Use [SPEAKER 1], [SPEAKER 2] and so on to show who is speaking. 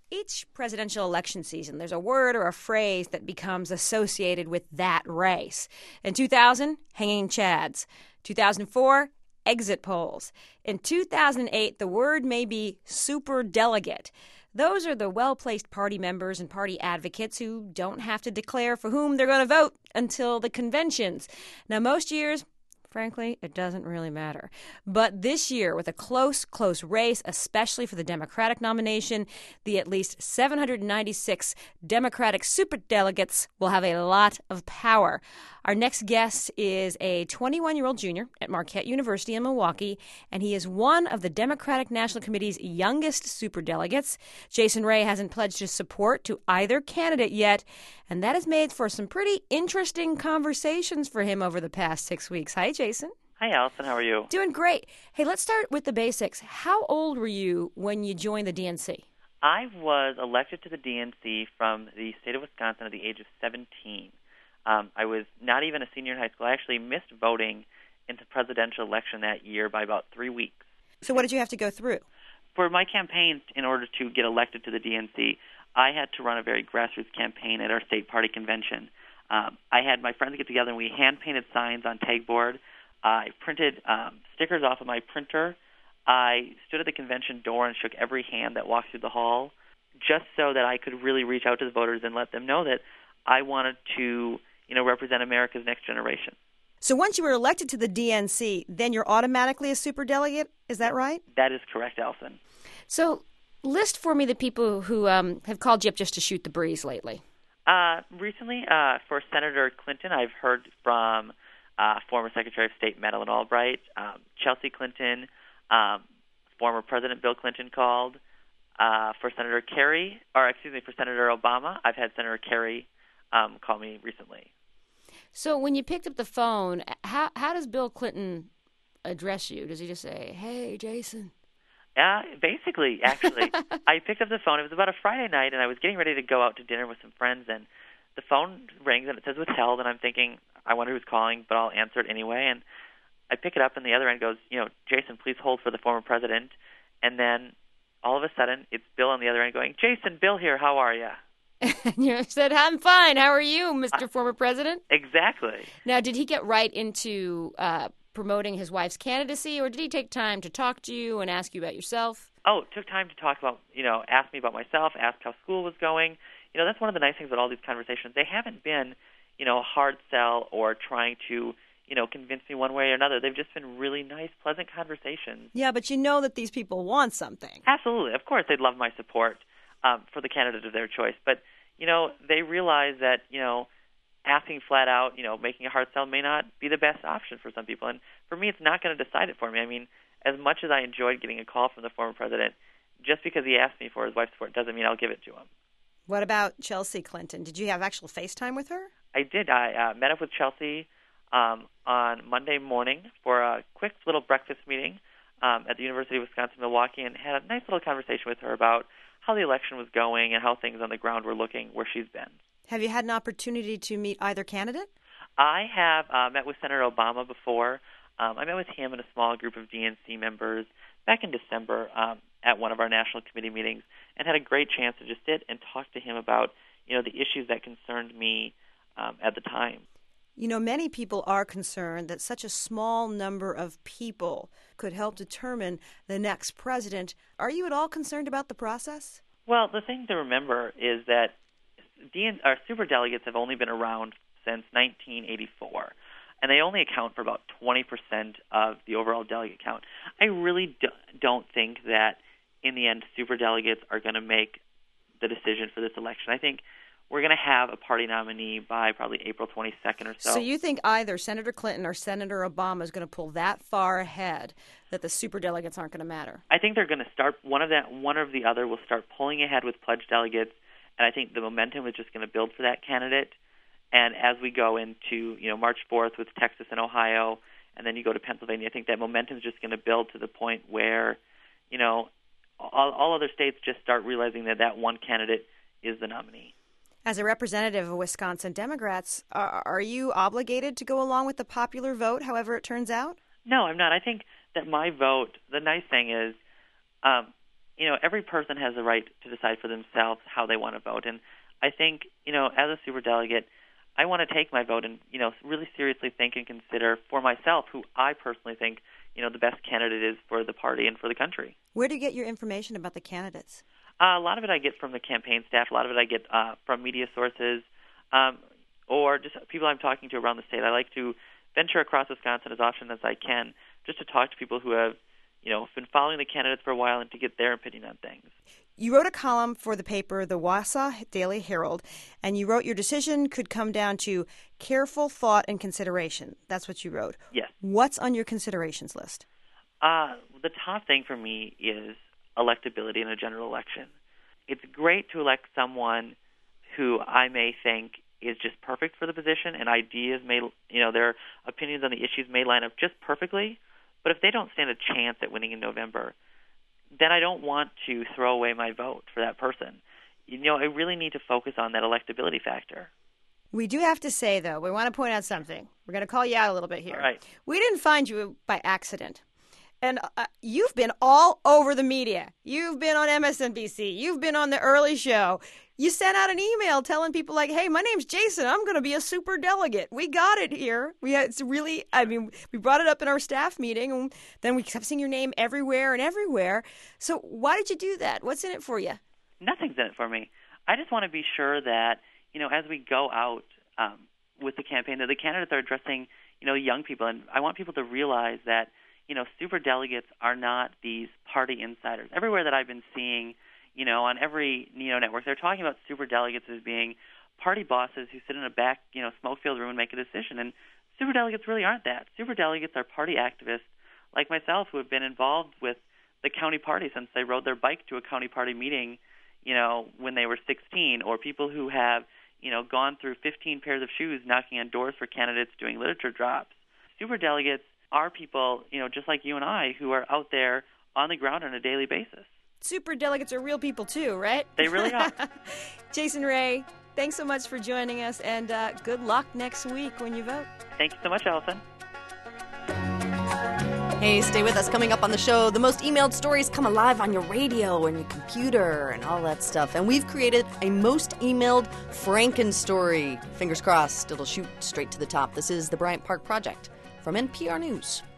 [SPEAKER 1] Each presidential election season, there's a word or a phrase that becomes associated with that race. In 2000, hanging chads. 2004, exit polls. In 2008, the word may be superdelegate. Those are the well-placed party members and party advocates who don't have to declare for whom they're going to vote until the conventions. Now, most years, frankly, it doesn't really matter. But this year, with a close race, especially for the Democratic nomination, the at least 796 Democratic superdelegates will have a lot of power. Our next guest is a 21-year-old junior at Marquette University in Milwaukee, and he is one of the Democratic National Committee's youngest superdelegates. Jason Ray hasn't pledged his support to either candidate yet, and that has made for some pretty interesting conversations for him over the past 6 weeks. Hi, Jason.
[SPEAKER 2] Hi, Allison. How are you?
[SPEAKER 1] Doing great. Hey, let's start with the basics. How old were you when you joined the DNC?
[SPEAKER 2] I was elected to the DNC from the state of Wisconsin at the age of 17. I was not even a senior in high school. I actually missed voting in the presidential election that year by about 3 weeks.
[SPEAKER 1] So what did you have to go through?
[SPEAKER 2] For my campaign, in order to get elected to the DNC, I had to run a very grassroots campaign at our state party convention. I had my friends get together and we hand-painted signs on tagboard. I printed stickers off of my printer. I stood at the convention door and shook every hand that walked through the hall just so that I could really reach out to the voters and let them know that I wanted to, represent America's next generation.
[SPEAKER 1] So once you were elected to the DNC, then you're automatically a superdelegate? Is that right?
[SPEAKER 2] That is correct, Allison.
[SPEAKER 1] So list for me the people who have called you up just to shoot the breeze lately.
[SPEAKER 2] Recently, for Senator Clinton, I've heard from former Secretary of State Madeleine Albright, Chelsea Clinton, former President Bill Clinton called. For Senator Obama, I've had Senator Kerry call me recently.
[SPEAKER 1] So when you picked up the phone, how does Bill Clinton address you? Does he just say, "Hey, Jason"?
[SPEAKER 2] Basically, actually. I picked up the phone. It was about a Friday night, and I was getting ready to go out to dinner with some friends, and the phone rings, and it says withheld, and I'm thinking, I wonder who's calling, but I'll answer it anyway. And I pick it up, and the other end goes, Jason, please hold for the former president. And then all of a sudden, it's Bill on the other end going, Jason, Bill here, how are you?
[SPEAKER 1] You said, I'm fine. How are you, Mr. Former President?
[SPEAKER 2] Exactly.
[SPEAKER 1] Now, did he get right into promoting his wife's candidacy, or did he take time to talk to you and ask you about yourself?
[SPEAKER 2] Oh, took time to talk about, ask me about myself, ask how school was going. That's one of the nice things about all these conversations. They haven't been, hard sell or trying to, convince me one way or another. They've just been really nice, pleasant conversations.
[SPEAKER 1] Yeah, but you know that these people want something.
[SPEAKER 2] Absolutely. Of course, they'd love my support for the candidate of their choice. But, they realize that, asking flat out, making a hard sell may not be the best option for some people. And for me, it's not going to decide it for me. I mean, as much as I enjoyed getting a call from the former president, just because he asked me for his wife's support doesn't mean I'll give it to him.
[SPEAKER 1] What about Chelsea Clinton? Did you have actual FaceTime with her?
[SPEAKER 2] I did. I met up with Chelsea on Monday morning for a quick little breakfast meeting at the University of Wisconsin-Milwaukee and had a nice little conversation with her about how the election was going and how things on the ground were looking where she's been.
[SPEAKER 1] Have you had an opportunity to meet either candidate?
[SPEAKER 2] I have met with Senator Obama before. I met with him and a small group of DNC members back in December at one of our national committee meetings and had a great chance to just sit and talk to him about, the issues that concerned me at the time.
[SPEAKER 1] Many people are concerned that such a small number of people could help determine the next president. Are you at all concerned about the process?
[SPEAKER 2] Well, the thing to remember is that our superdelegates have only been around since 1984, and they only account for about 20% of the overall delegate count. I really don't think that, in the end, superdelegates are going to make the decision for this election. I think we're going to have a party nominee by probably April 22nd or so.
[SPEAKER 1] So you think either Senator Clinton or Senator Obama is going to pull that far ahead that the superdelegates aren't going to matter?
[SPEAKER 2] I think they're going to start, one or the other will start pulling ahead with pledged delegates, and I think the momentum is just going to build for that candidate. And as we go into, March 4th with Texas and Ohio, and then you go to Pennsylvania, I think that momentum is just going to build to the point where, all other states just start realizing that one candidate is the nominee.
[SPEAKER 1] As a representative of Wisconsin Democrats, are you obligated to go along with the popular vote, however it turns out?
[SPEAKER 2] No, I'm not. I think that my vote, the nice thing is, every person has the right to decide for themselves how they want to vote. And I think, as a superdelegate, I want to take my vote and, really seriously think and consider for myself who I personally think, the best candidate is for the party and for the country.
[SPEAKER 1] Where do you get your information about the candidates?
[SPEAKER 2] A lot of it I get from the campaign staff. A lot of it I get from media sources or just people I'm talking to around the state. I like to venture across Wisconsin as often as I can just to talk to people who have, been following the candidates for a while and to get their opinion on things.
[SPEAKER 1] You wrote a column for the paper, the Wausau Daily Herald, and you wrote your decision could come down to careful thought and consideration. That's what you wrote.
[SPEAKER 2] Yes.
[SPEAKER 1] What's on your considerations list?
[SPEAKER 2] The top thing for me is electability in a general election. It's great to elect someone who I may think is just perfect for the position, and ideas may, their opinions on the issues may line up just perfectly, but if they don't stand a chance at winning in November, then I don't want to throw away my vote for that person. I really need to focus on that electability factor.
[SPEAKER 1] We do have to say, though, we want to point out something. We're going to call you out a little bit here.
[SPEAKER 2] All right.
[SPEAKER 1] We didn't find you by accident. And you've been all over the media. You've been on MSNBC. You've been on The Early Show. You sent out an email telling people like, hey, my name's Jason. I'm going to be a super delegate. We got it here. We brought it up in our staff meeting, and then we kept seeing your name everywhere and everywhere. So why did you do that? What's in it for you?
[SPEAKER 2] Nothing's in it for me. I just want to be sure that, as we go out with the campaign, that the candidates are addressing, young people. And I want people to realize that, super delegates are not these party insiders. Everywhere that I've been seeing, on every network, they're talking about super delegates as being party bosses who sit in a back, smoke-filled room and make a decision. And super delegates really aren't that. Super delegates are party activists like myself who have been involved with the county party since they rode their bike to a county party meeting, when they were 16, or people who have, gone through 15 pairs of shoes knocking on doors for candidates doing literature drops. Super delegates are people, just like you and I, who are out there on the ground on a daily basis.
[SPEAKER 1] Super delegates are real people too, right?
[SPEAKER 2] They really are.
[SPEAKER 1] Jason Ray, thanks so much for joining us, and good luck next week when you vote.
[SPEAKER 2] Thank you so much, Allison.
[SPEAKER 3] Hey, stay with us. Coming up on the show, the most emailed stories come alive on your radio and your computer and all that stuff. And we've created a most emailed Franken story. Fingers crossed, it'll shoot straight to the top. This is the Bryant Park Project from NPR News.